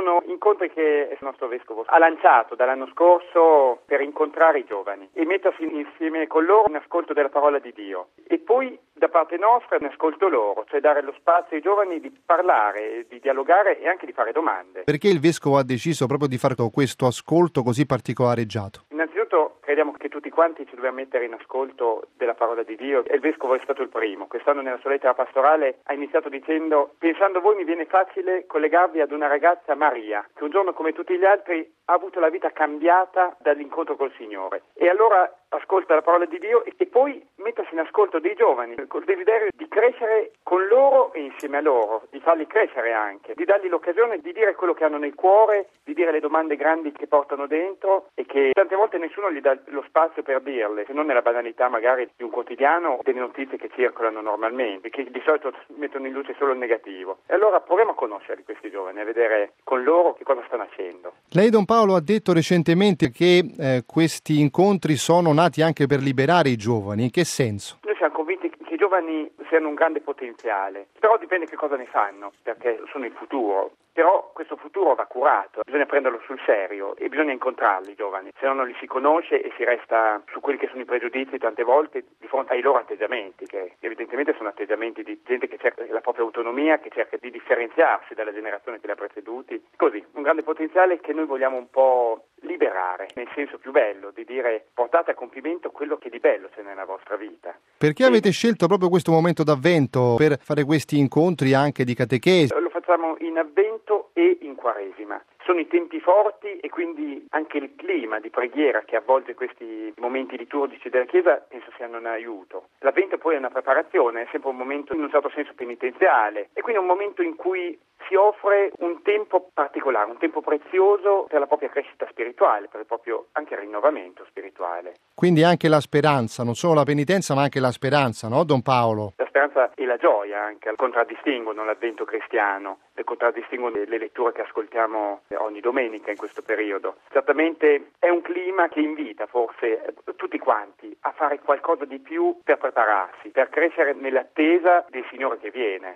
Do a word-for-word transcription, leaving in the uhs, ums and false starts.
sono incontri che il nostro vescovo ha lanciato dall'anno scorso per incontrare i giovani e mettersi insieme con loro in ascolto della parola di Dio, e poi da parte nostra in ascolto loro, cioè dare lo spazio ai giovani di parlare, di dialogare e anche di fare domande. Perché il vescovo ha deciso proprio di fare questo ascolto così particolareggiato? Innanzitutto crediamo che tutti quanti ci dobbiamo mettere in ascolto della parola di Dio, e il vescovo è stato il primo. Quest'anno nella sua lettera pastorale ha iniziato dicendo: pensando a voi mi viene facile collegarvi ad una ragazza, Maria, che un giorno come tutti gli altri ha avuto la vita cambiata dall'incontro col Signore. E allora ascolta la parola di Dio e poi mettersi in ascolto dei giovani col desiderio di crescere con loro e insieme a loro, di farli crescere anche, di dargli l'occasione di dire quello che hanno nel cuore, di dire le domande grandi che portano dentro e che tante volte nessuno gli dà lo spazio per dirle, se non nella banalità magari di un quotidiano o delle notizie che circolano normalmente, che di solito mettono in luce solo il negativo. E allora proviamo a conoscere questi giovani, a vedere con loro che cosa stanno facendo. Lei, Don Paolo, ha detto recentemente che eh, questi incontri sono nati anche per liberare i giovani. In che senso? Noi siamo convinti che i giovani siano un grande potenziale, però dipende che cosa ne fanno, perché sono il futuro. Però questo futuro va curato, bisogna prenderlo sul serio e bisogna incontrarli i giovani, se no non li si conosce e si resta su quelli che sono i pregiudizi tante volte di fronte ai loro atteggiamenti, che evidentemente sono atteggiamenti di gente che cerca la propria autonomia, che cerca di differenziarsi dalla generazione che li ha preceduti. Così, un grande potenziale che noi vogliamo un po' liberare, nel senso più bello, di dire portate a compimento quello che di bello c'è nella vostra vita. Perché e... avete scelto proprio questo momento d'Avvento per fare questi incontri anche di catechesi? Lo facciamo in Avvento e in Quaresima. Sono i tempi forti e quindi anche il clima di preghiera che avvolge questi momenti liturgici della Chiesa penso siano un aiuto. L'Avvento poi è una preparazione, è sempre un momento in un certo senso penitenziale e quindi è un momento in cui si offre un tempo particolare, un tempo prezioso per la propria crescita spirituale, per il proprio anche rinnovamento spirituale. Quindi anche la speranza, non solo la penitenza ma anche la speranza, no, Don Paolo? La speranza e la gioia anche contraddistinguono l'Avvento cristiano, le contraddistinguono le letture che ascoltiamo ogni domenica in questo periodo. Certamente è un clima che invita forse tutti quanti a fare qualcosa di più per prepararsi, per crescere nell'attesa del Signore che viene.